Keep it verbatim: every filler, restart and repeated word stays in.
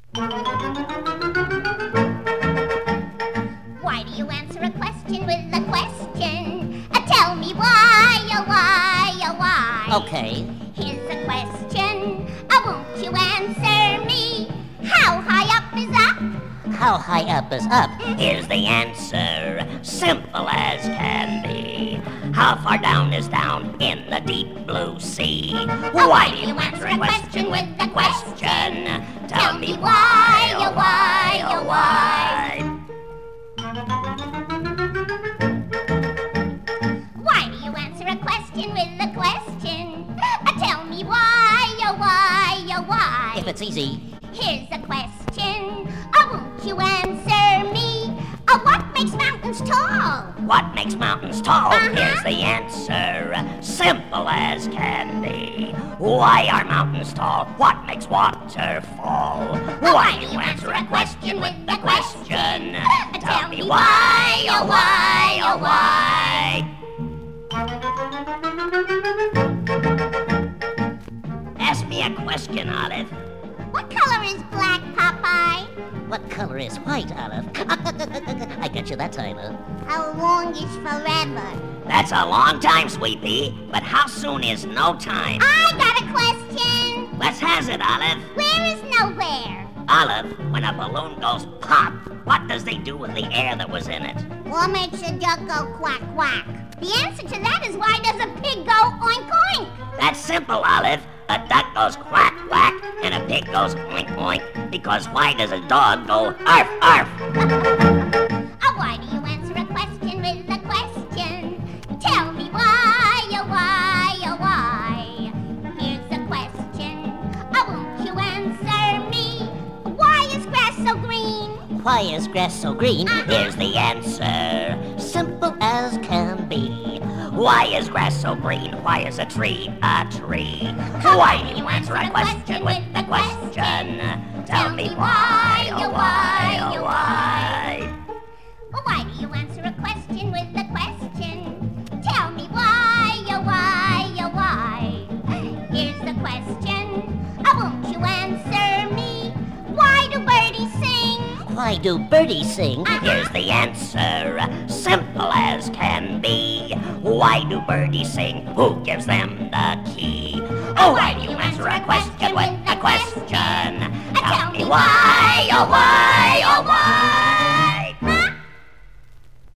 Why do you answer a question with a question? Uh, tell me why, oh why, oh why? Okay. Here's a question, uh, won't you answer me? How high up is up? How high up is up? Here's the answer, simple as can be. How far down is down in the deep blue sea? Why do you answer a question with a question? Tell me why, oh why, oh why? Why do you answer a question with a question? Uh, tell me why, oh why, oh why? If it's easy. Here's a question, uh, won't you answer me? Uh, what makes mountains tall? What makes mountains tall? Uh-huh. Here's the answer, simple as can be. Why are mountains tall? What makes water fall? Why do you answer a question with a question? Tell me why, oh why, oh why? Ask me a question, Olive. What color is black, Popeye? What color is white, Olive? I got you that time, huh? How long is forever? That's a long time, Sweetie, but how soon is no time? I got a question. Let's has it, Olive. Where is nowhere? Olive, when a balloon goes pop, what does they do with the air that was in it? What makes a duck go quack quack? The answer to that is why does a pig go oink oink? That's simple, Olive. A duck goes quack quack and a pig goes oink oink. Because why does a dog go arf arf? Oh, why do you answer a question with a question? Tell me why, oh why, oh why? Here's a question, oh won't you answer me? Why is grass so green? Why is grass so green? Here's the answer, Simple as can be. why is grass so green? Why is a tree a tree? Why do you answer a question with a question? Tell me why, oh why, oh why? Oh, why do you answer a question with a question? Tell me why, oh why, oh why? Here's the question, oh won't you answer me? Why do birdies sing? Why do birdies sing? Here's the answer, simple as can be. Why do birdies sing? Who gives them the key? Oh, why do you answer a question with a question? Tell me why, oh why, oh why?